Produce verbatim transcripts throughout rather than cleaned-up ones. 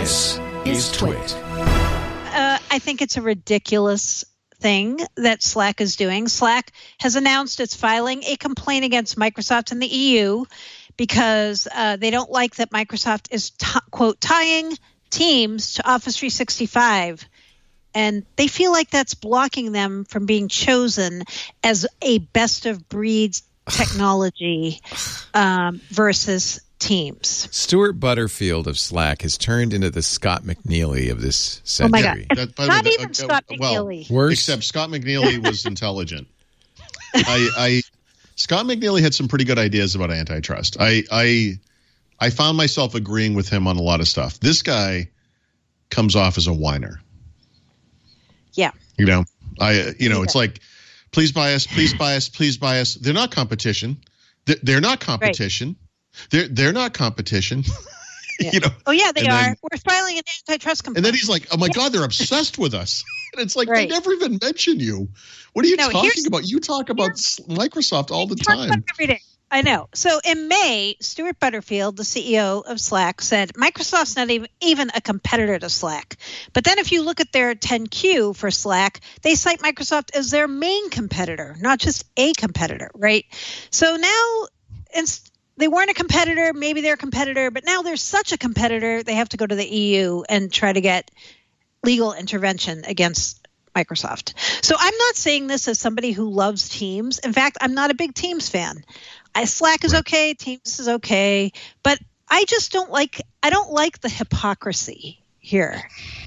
This is Twit. Uh, I think it's a ridiculous thing that Slack is doing. Slack has announced it's filing a complaint against Microsoft in the E U because uh, they don't like that Microsoft is, t- quote, tying Teams to Office three sixty-five. And they feel like that's blocking them from being chosen as a best of breeds technology um, versus Teams. Stuart Butterfield of Slack has turned into the Scott McNealy of this century. Oh my God. It's That- not that- even uh, Scott uh, well, McNealy. Worse. Except Scott McNealy was intelligent. I, I Scott McNealy had some pretty good ideas about antitrust. I, I I found myself agreeing with him on a lot of stuff. This guy comes off as a whiner. Yeah. You know, I you know, Yeah. it's like, please buy us, please buy us, please buy us. They're not competition. They're, they're not competition. They're they're not competition. Yeah. You know. Oh, yeah, they And are. then- We're filing an antitrust complaint. And then he's like, "Oh my God, they're obsessed with us." And it's like, Right. they never even mention you. What are you No, talking here's- about? You talk about s- Microsoft all the Talk about time. it every day. I know. So in May, Stuart Butterfield, the C E O of Slack, said Microsoft's not even, even a competitor to Slack. But then if you look at their ten Q for Slack, they cite Microsoft as their main competitor, not just a competitor, right? So now it's, they weren't a competitor, maybe they're a competitor, but now they're such a competitor, they have to go to the E U and try to get legal intervention against Microsoft. So I'm not saying this as somebody who loves Teams. In fact, I'm not a big Teams fan. I, Slack is okay, Teams is okay, but I just don't like I don't like the hypocrisy here.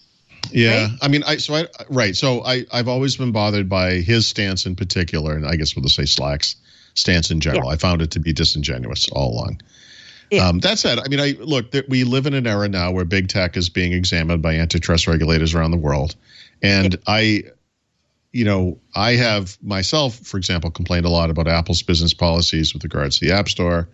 Yeah, Right? I mean, I so I right. So I I've always been bothered by his stance in particular, and I guess we'll just say Slack's stance in general. Yeah. I found it to be disingenuous all along. Yeah. Um, that said, I mean, I look that we live in an era now where big tech is being examined by antitrust regulators around the world, and Yeah. I, you know, I have myself, for example, complained a lot about Apple's business policies with regards to the App Store.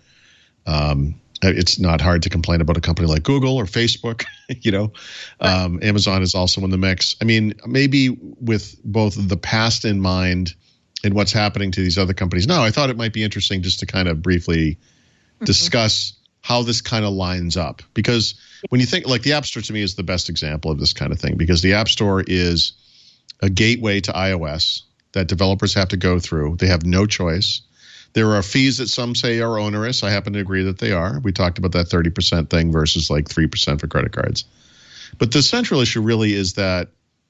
Um, it's not hard to complain about a company like Google or Facebook. You know, um, Amazon is also in the mix. I mean, maybe with both the past in mind and what's happening to these other companies now, I thought it might be interesting just to kind of briefly discuss how this kind of lines up. Because when you think, like, the App Store to me is the best example of this kind of thing, because the App Store is a gateway to iOS that developers have to go through. They have no choice. There are fees that some say are onerous. I happen to agree that they are. We talked about that thirty percent thing versus like three percent for credit cards. But the central issue really is that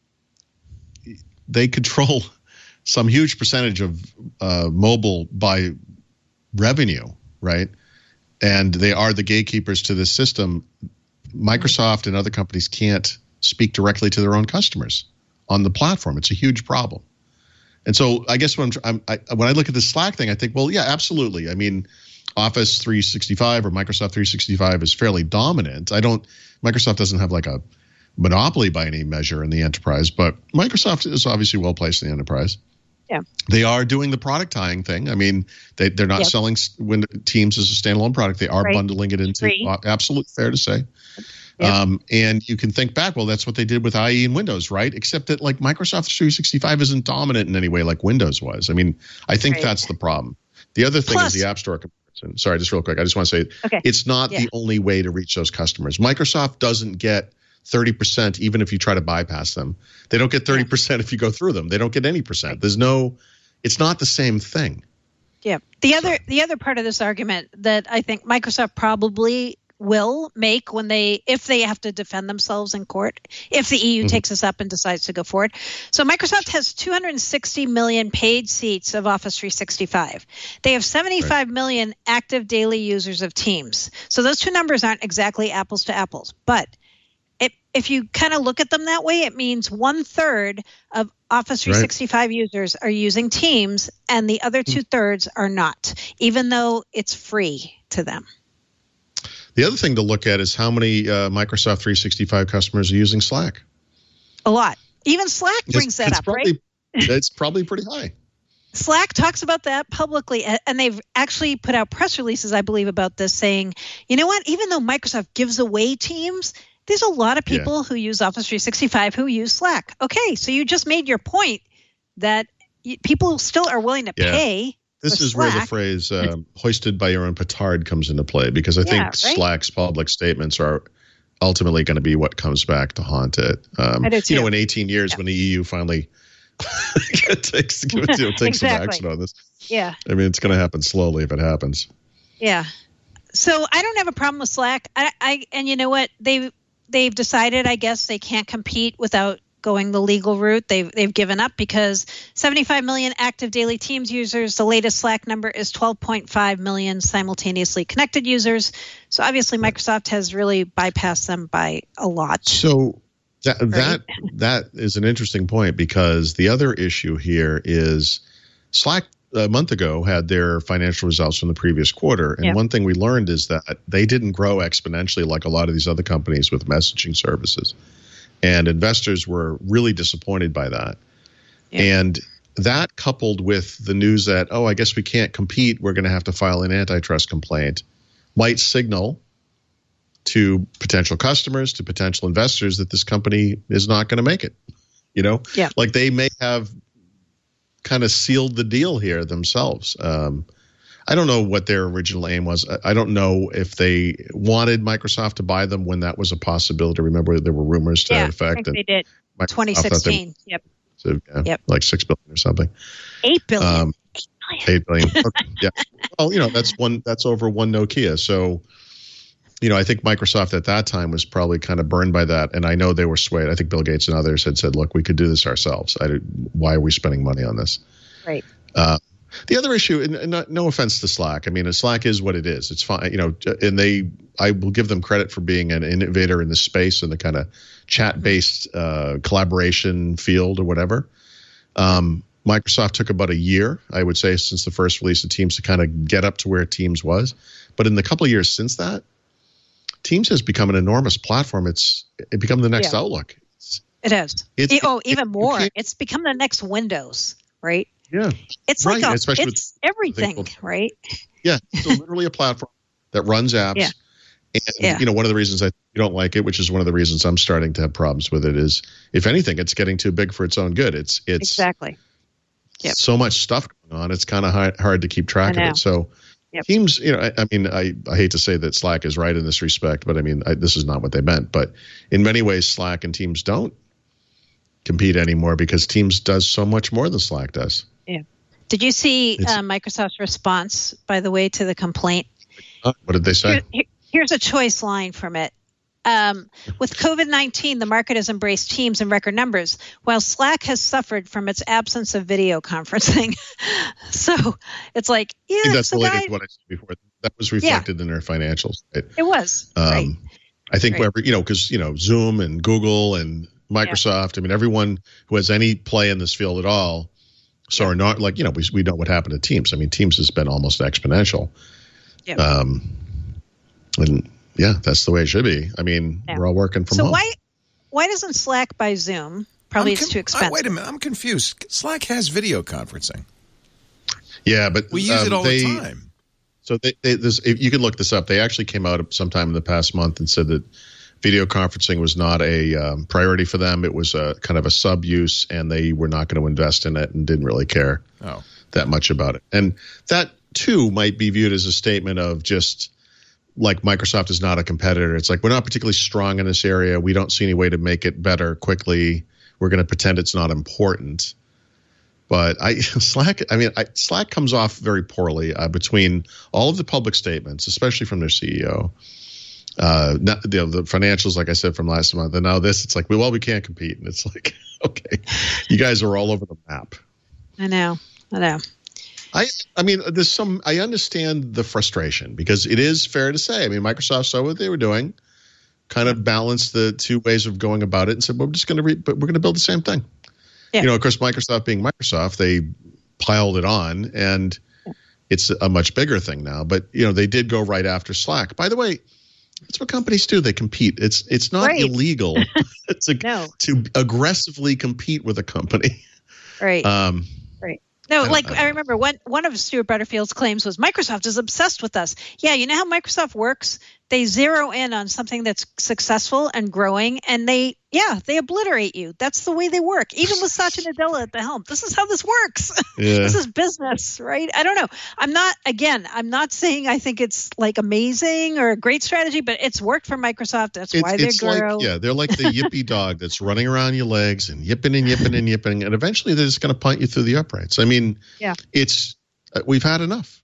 they control some huge percentage of uh, mobile by revenue, right? And they are the gatekeepers to this system. Microsoft and other companies can't speak directly to their own customers on the platform. It's a huge problem. And so I guess when I'm, I'm I, when I look at the Slack thing, I think, well, yeah, absolutely. I mean, Office three sixty-five or Microsoft three sixty-five is fairly dominant. I don't, Microsoft doesn't have like a monopoly by any measure in the enterprise, but Microsoft is obviously well placed in the enterprise. Yeah. They are doing the product tying thing. I mean, they, they're not Yep. selling when Teams as a standalone product. They are Right. bundling it into, Free. uh, absolutely fair to say. Yep. Um, and you can think back, well, that's what they did with I E and Windows, right? Except that like Microsoft three sixty-five isn't dominant in any way like Windows was. I mean, I think Right. that's the problem. The other thing Plus- is the App Store comparison. Sorry, just real quick. I just want to say Okay. it's not Yeah. the only way to reach those customers. Microsoft doesn't get thirty percent even if you try to bypass them. They don't get thirty percent if you go through them. They don't get any percent. There's no, it's not the same thing. Yeah. The other the other part of this argument that I think Microsoft probably will make when they if they have to defend themselves in court, if the E U Mhm. takes this up and decides to go forward. So Microsoft has two hundred sixty million paid seats of Office three sixty-five. They have seventy-five million active daily users of Teams. So those two numbers aren't exactly apples to apples, but it, if you kind of look at them that way, it means one third of Office three sixty-five users are using Teams and the other two thirds are not, even though it's free to them. The other thing to look at is how many uh, Microsoft three sixty-five customers are using Slack. A lot. Even Slack brings It's- that it's up, probably, right? It's probably pretty high. Slack talks about that publicly, a- and they've actually put out press releases, I believe, about this saying, you know what, even though Microsoft gives away Teams, there's a lot of people Yeah. who use Office three sixty-five who use Slack. Okay, so you just made your point that y- people still are willing to Yeah. pay. This for is where the Slack. phrase um, hoisted by your own petard comes into play, because I think Yeah, right? Slack's public statements are ultimately going to be what comes back to haunt it. Um, I do too. You know, in eighteen years, yeah. when the E U finally takes, you know, takes exactly. some action on this. Yeah. I mean, it's going to happen slowly if it happens. Yeah. So I don't have a problem with Slack. I, I and you know what? They they've decided, I guess, they can't compete without going the legal route. They've they've given up because seventy-five million active daily Teams users. The latest Slack number is twelve point five million simultaneously connected users. So obviously Microsoft has really bypassed them by a lot. So that right? that that is an interesting point, because the other issue here is Slack a month ago had their financial results from the previous quarter. And yeah. one thing we learned is that they didn't grow exponentially like a lot of these other companies with messaging services. And investors were really disappointed by that. Yeah. And that, coupled with the news that, oh, I guess we can't compete, we're going to have to file an antitrust complaint, might signal to potential customers, to potential investors, that this company is not going to make it. You know, yeah. like they may have kind of sealed the deal here themselves. Um, I don't know what their original aim was. I don't know if they wanted Microsoft to buy them when that was a possibility. Remember, there were rumors to yeah, that effect. I think they did. Microsoft twenty sixteen. Were, yep. So, yeah, yep. Like six billion or something. Eight billion. Um, Eight billion. Okay, yeah. Well, you know, that's one. That's over one Nokia. So, you know, I think Microsoft at that time was probably kind of burned by that. And I know they were swayed. I think Bill Gates and others had said, "Look, we could do this ourselves. I, why are we spending money on this?" Right. Uh, The other issue, and not, no offense to Slack, I mean, Slack is what it is. It's fine, you know, and they, I will give them credit for being an innovator in this space and the kind of chat-based uh, collaboration field or whatever. Um, Microsoft took about a year, I would say, since the first release of Teams to kind of get up to where Teams was. But in the couple of years since that, Teams has become an enormous platform. It's it become the next yeah. Outlook. It's, it has. It's, it, oh, even it, more. It's become the next Windows, right? Yeah, it's right. like a, Especially it's with, everything, we'll, right? Yeah, it's literally a platform that runs apps. Yeah. And, yeah. you know, one of the reasons I don't like it, which is one of the reasons I'm starting to have problems with it, is, if anything, it's getting too big for its own good. It's it's exactly yep. so much stuff going on. It's kind of hard, hard to keep track of it. So yep. Teams, you know, I, I mean, I, I hate to say that Slack is right in this respect, but I mean, I, this is not what they meant. But in many ways, Slack and Teams don't compete anymore because Teams does so much more than Slack does. Yeah. Did you see uh, Microsoft's response, by the way, to the complaint? Uh, what did they say? Here, here's a choice line from it. Um, with COVID nineteen, the market has embraced Teams in record numbers, while Slack has suffered from its absence of video conferencing. So it's like, yeah, I think that's so related guy, to what I said before. That was reflected yeah. in their financials. Right? It was. Um, right. I think, right. wherever, you know, because, you know, Zoom and Google and Microsoft, yeah. I mean, everyone who has any play in this field at all, so are not, like, you know, we we know what happened to Teams. I mean, Teams has been almost exponential. Yeah. Um, and yeah, that's the way it should be. I mean, yeah. we're all working from so home. So why why doesn't Slack buy Zoom? Probably I'm it's com- too expensive. I, wait a minute, I'm confused. Slack has video conferencing. Yeah, but we use um, it all they, the time. So they, they, this, if you can look this up. They actually came out sometime in the past month and said that video conferencing was not a um, priority for them. It was a kind of a sub-use, and they were not going to invest in it and didn't really care oh. that much about it. And that, too, might be viewed as a statement of just, like, Microsoft is not a competitor. It's like, we're not particularly strong in this area. We don't see any way to make it better quickly. We're going to pretend it's not important. But I Slack, I mean, I, Slack comes off very poorly uh, between all of the public statements, especially from their C E O. Uh, not, you know, the financials, like I said, from last month, and now this, it's like, well, we can't compete. And it's like, okay, you guys are all over the map. I know, I know. I, I mean, there's some, I understand the frustration, because it is fair to say, I mean, Microsoft saw what they were doing, kind of balanced the two ways of going about it, and said, well, we're just going to, re- but we're going to build the same thing. Yeah. You know, of course, Microsoft being Microsoft, they piled it on, and yeah. it's a much bigger thing now. But, you know, they did go right after Slack. By the way, that's what companies do. They compete. It's it's not right. illegal to, no. to aggressively compete with a company. Right. Um, right. No, I like I I remember one one of Stuart Butterfield's claims was Microsoft is obsessed with us. Yeah, you know how Microsoft works? They zero in on something that's successful and growing, and they Yeah, they obliterate you. That's the way they work. Even with Satya Nadella at the helm. This is how this works. Yeah. This is business, right? I don't know. I'm not, again, I'm not saying I think it's like amazing or a great strategy, but it's worked for Microsoft. That's It's, why they're it's grow. like, yeah, they're like the yippy dog that's running around your legs and yipping and yipping and yipping. And eventually they're just going to punt you through the uprights. I mean, yeah, it's, uh, we've had enough.